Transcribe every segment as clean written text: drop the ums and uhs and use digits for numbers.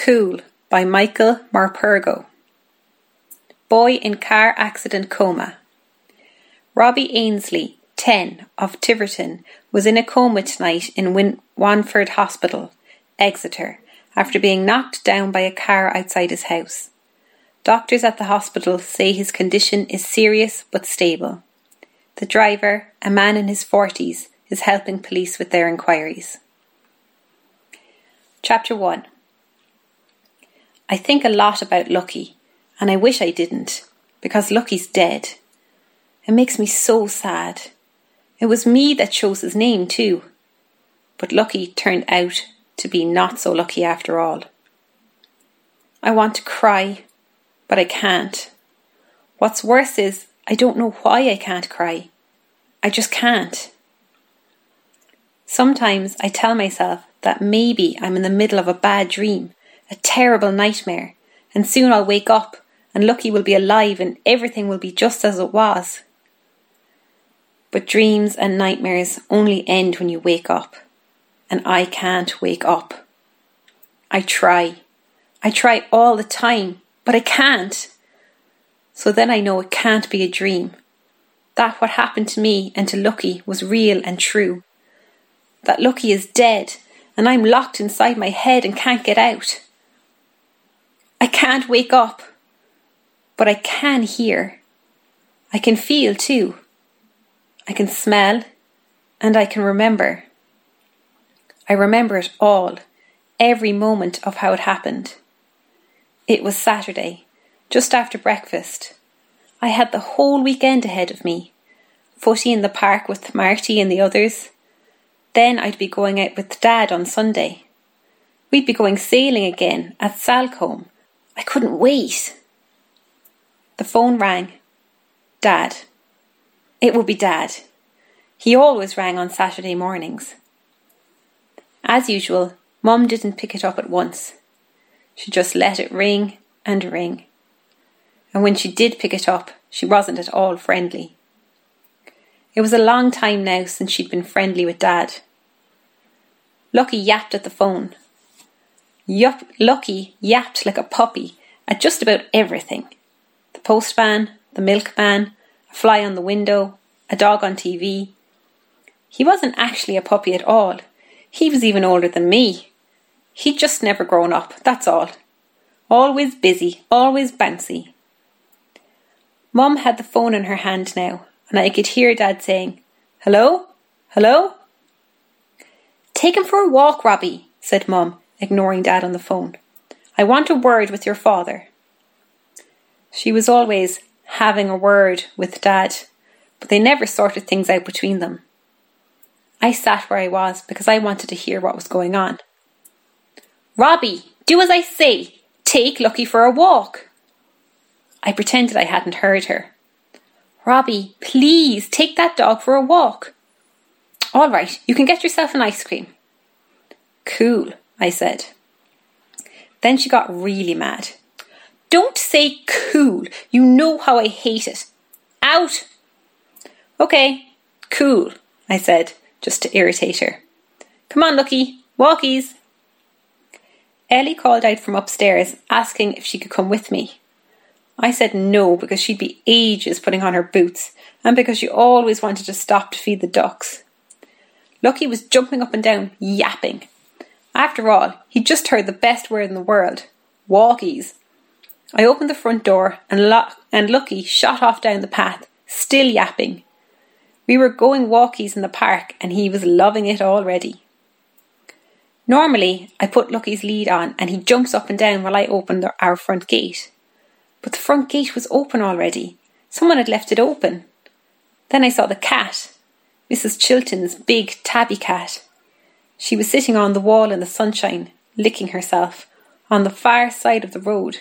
Cool by Michael Morpurgo. Boy in car accident coma. Robbie Ainsley, 10, of Tiverton, was in a coma tonight in Wanford Hospital, Exeter, after being knocked down by a car outside his house. Doctors at the hospital say his condition is serious but stable. The driver, a man in his 40s, is helping police with their inquiries. Chapter 1. I think a lot about Lucky, and I wish I didn't, because Lucky's dead. It makes me so sad. It was me that chose his name too, but Lucky turned out to be not so lucky after all. I want to cry, but I can't. What's worse is I don't know why I can't cry. I just can't. Sometimes I tell myself that maybe I'm in the middle of a bad dream, a terrible nightmare, and soon I'll wake up and Lucky will be alive and everything will be just as it was. But dreams and nightmares only end when you wake up, and I can't wake up. I try all the time, but I can't. So then I know it can't be a dream. That what happened to me and to Lucky was real and true. That Lucky is dead and I'm locked inside my head and can't get out. I can't wake up, but I can hear. I can feel too. I can smell and I can remember. I remember it all, every moment of how it happened. It was Saturday, just after breakfast. I had the whole weekend ahead of me. Footy in the park with Marty and the others. Then I'd be going out with Dad on Sunday. We'd be going sailing again at Salcombe. I couldn't wait. The phone rang. Dad. It would be Dad. He always rang on Saturday mornings. As usual, Mum didn't pick it up at once. She just let it ring and ring. And when she did pick it up, she wasn't at all friendly. It was a long time now since she'd been friendly with Dad. Lucky yapped at the phone. Lucky yapped like a puppy at just about everything. The postman, the milkman, a fly on the window, a dog on TV. He wasn't actually a puppy at all. He was even older than me. He'd just never grown up, that's all. Always busy, always bouncy. Mum had the phone in her hand now, and I could hear Dad saying, "Hello? Hello?" "Take him for a walk, Robbie," said Mum, ignoring Dad on the phone. "I want a word with your father." She was always having a word with Dad, but they never sorted things out between them. I sat where I was because I wanted to hear what was going on. "Robbie, do as I say. Take Lucky for a walk." I pretended I hadn't heard her. "Robbie, please take that dog for a walk." "All right, you can get yourself an ice cream." "Cool," I said. Then she got really mad. "Don't say cool. You know how I hate it. Out." "Okay, cool," I said, just to irritate her. "Come on, Lucky, walkies." Ellie called out from upstairs, asking if she could come with me. I said no because she'd be ages putting on her boots and because she always wanted to stop to feed the ducks. Lucky was jumping up and down, yapping. After all, he'd just heard the best word in the world, walkies. I opened the front door and Lucky shot off down the path, still yapping. We were going walkies in the park and he was loving it already. Normally, I put Lucky's lead on and he jumps up and down while I open our front gate. But the front gate was open already. Someone had left it open. Then I saw the cat, Mrs. Chilton's big tabby cat. She was sitting on the wall in the sunshine, licking herself, on the far side of the road.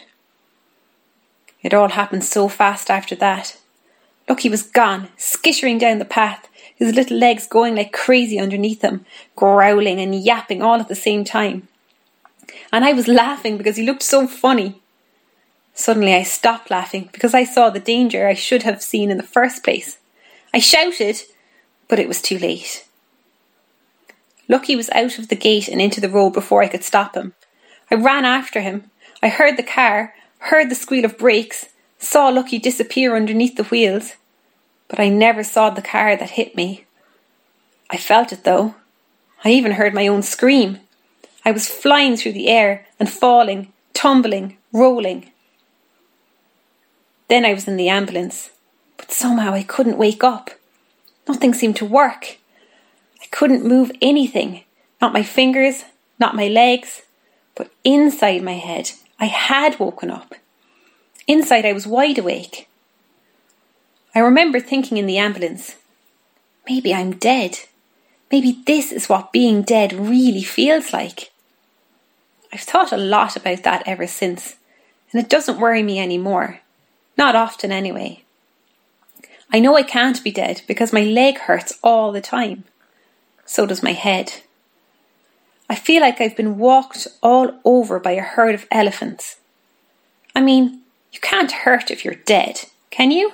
It all happened so fast after that. Lucky was gone, skittering down the path, his little legs going like crazy underneath him, growling and yapping all at the same time. And I was laughing because he looked so funny. Suddenly I stopped laughing because I saw the danger I should have seen in the first place. I shouted, but it was too late. Lucky was out of the gate and into the road before I could stop him. I ran after him. I heard the car, heard the squeal of brakes, saw Lucky disappear underneath the wheels. But I never saw the car that hit me. I felt it though. I even heard my own scream. I was flying through the air and falling, tumbling, rolling. Then I was in the ambulance, but somehow I couldn't wake up. Nothing seemed to work. I couldn't move anything, not my fingers, not my legs, but inside my head I had woken up. Inside I was wide awake. I remember thinking in the ambulance, maybe I'm dead. Maybe this is what being dead really feels like. I've thought a lot about that ever since, and it doesn't worry me anymore. Not often anyway. I know I can't be dead because my leg hurts all the time. So does my head. I feel like I've been walked all over by a herd of elephants. I mean, you can't hurt if you're dead, can you?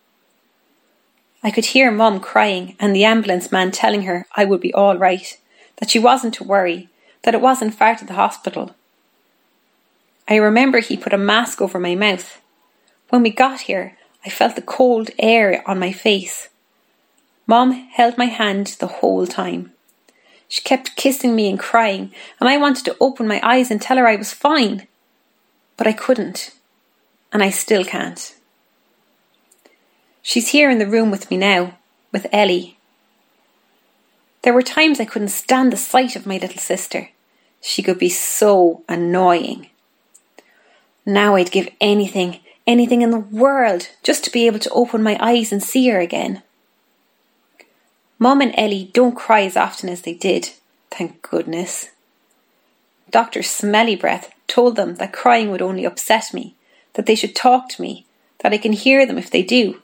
I could hear Mum crying and the ambulance man telling her I would be all right, that she wasn't to worry, that it wasn't far to the hospital. I remember he put a mask over my mouth. When we got here, I felt the cold air on my face. Mum held my hand the whole time. She kept kissing me and crying, and I wanted to open my eyes and tell her I was fine. But I couldn't, and I still can't. She's here in the room with me now, with Ellie. There were times I couldn't stand the sight of my little sister. She could be so annoying. Now I'd give anything in the world just to be able to open my eyes and see her again. Mum and Ellie don't cry as often as they did, thank goodness. Dr. Smelly Breath told them that crying would only upset me, that they should talk to me, that I can hear them if they do.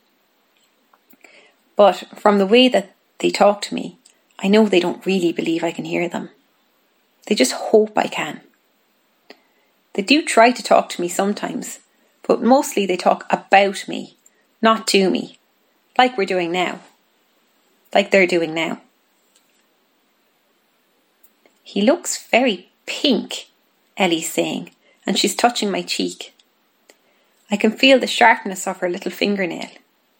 But from the way that they talk to me, I know they don't really believe I can hear them. They just hope I can. They do try to talk to me sometimes, but mostly they talk about me, not to me, like we're doing now. Like they're doing now. He looks very pink, Ellie's saying, and she's touching my cheek. I can feel the sharpness of her little fingernail.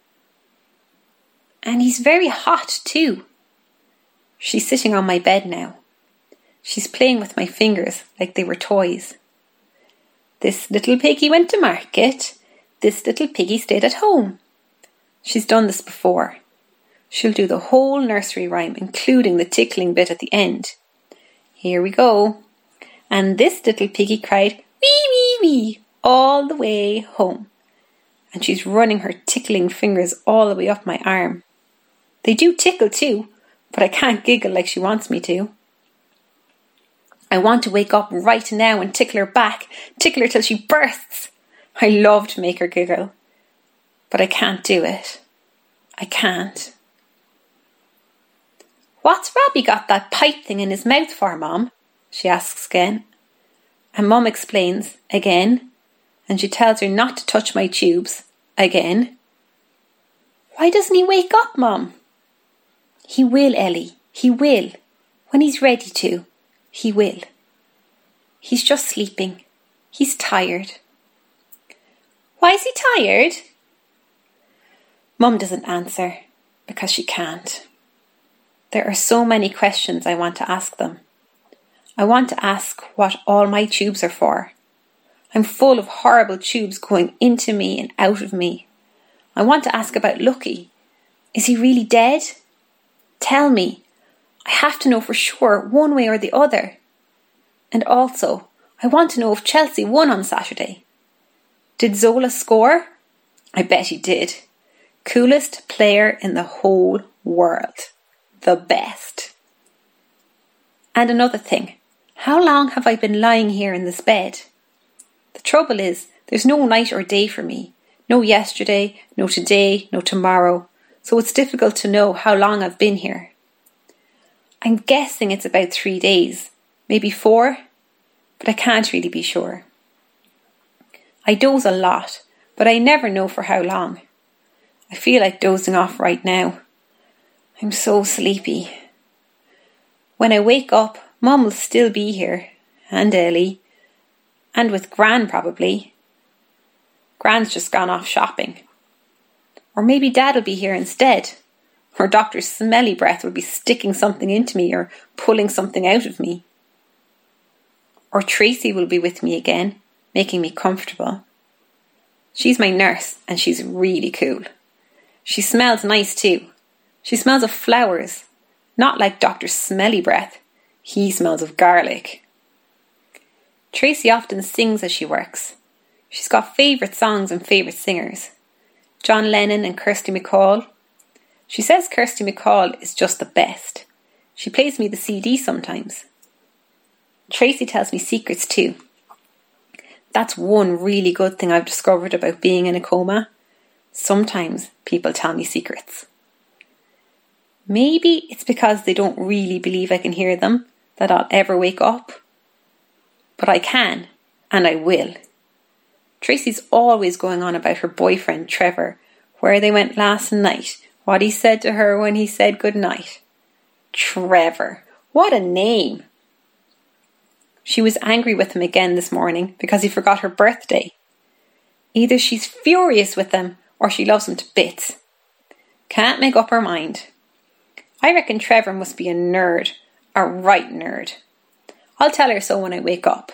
And he's very hot too. She's sitting on my bed now. She's playing with my fingers like they were toys. This little piggy went to market. This little piggy stayed at home. She's done this before. She'll do the whole nursery rhyme, including the tickling bit at the end. Here we go. And this little piggy cried, wee, wee, wee, all the way home. And she's running her tickling fingers all the way up my arm. They do tickle too, but I can't giggle like she wants me to. I want to wake up right now and tickle her back, tickle her till she bursts. I love to make her giggle, but I can't do it. I can't. What's Robbie got that pipe thing in his mouth for, Mum? She asks again. And Mum explains again, and she tells her not to touch my tubes again. Why doesn't he wake up, Mum? He will, Ellie. He will. When he's ready to, he will. He's just sleeping. He's tired. Why is he tired? Mum doesn't answer because she can't. There are so many questions I want to ask them. I want to ask what all my tubes are for. I'm full of horrible tubes going into me and out of me. I want to ask about Lucky. Is he really dead? Tell me. I have to know for sure, one way or the other. And also, I want to know if Chelsea won on Saturday. Did Zola score? I bet he did. Coolest player in the whole world. The best. And another thing. How long have I been lying here in this bed? The trouble is, there's no night or day for me. No yesterday, no today, no tomorrow. So it's difficult to know how long I've been here. I'm guessing it's about 3 days, maybe 4, but I can't really be sure. I doze a lot, but I never know for how long. I feel like dozing off right now. I'm so sleepy. When I wake up, Mum will still be here, and Ellie, And with Gran, probably. Gran's just gone off shopping. Or maybe Dad will be here instead. Or Dr. Smelly Breath will be sticking something into me or pulling something out of me. Or Tracy will be with me again, making me comfortable. She's my nurse and she's really cool. She smells nice too. She smells of flowers, not like Dr. Smelly Breath. He smells of garlic. Tracy often sings as she works. She's got favourite songs and favourite singers. John Lennon and Kirsty MacColl. She says Kirsty MacColl is just the best. She plays me the CD sometimes. Tracy tells me secrets too. That's one really good thing I've discovered about being in a coma. Sometimes people tell me secrets. Maybe it's because they don't really believe I can hear them that I'll ever wake up. But I can, and I will. Tracy's always going on about her boyfriend Trevor, where they went last night, what he said to her when he said goodnight. Trevor, what a name! She was angry with him again this morning because he forgot her birthday. Either she's furious with him or she loves him to bits. Can't make up her mind. I reckon Trevor must be a nerd, a right nerd. I'll tell her so when I wake up.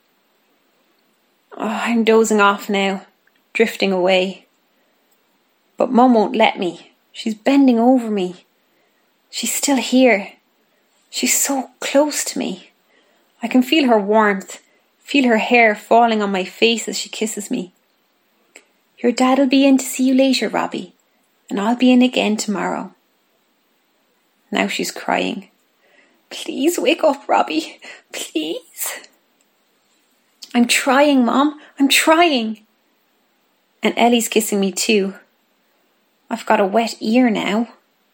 Oh, I'm dozing off now, drifting away. But Mum won't let me. She's bending over me. She's still here. She's so close to me. I can feel her warmth, feel her hair falling on my face as she kisses me. Your dad'll be in to see you later, Robbie, and I'll be in again tomorrow. Now she's crying. Please wake up, Robbie. Please. I'm trying, Mom. I'm trying. And Ellie's kissing me too. I've got a wet ear now.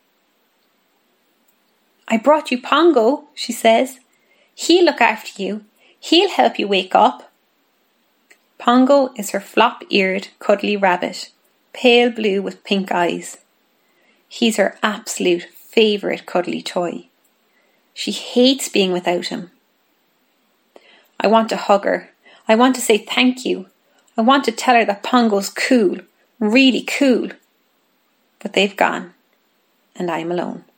I brought you Pongo, she says. He'll look after you. He'll help you wake up. Pongo is her flop-eared, cuddly rabbit, pale blue with pink eyes. He's her absolute favourite cuddly toy. She hates being without him. I want to hug her. I want to say thank you. I want to tell her that Pongo's cool, really cool. But they've gone, and I'm alone.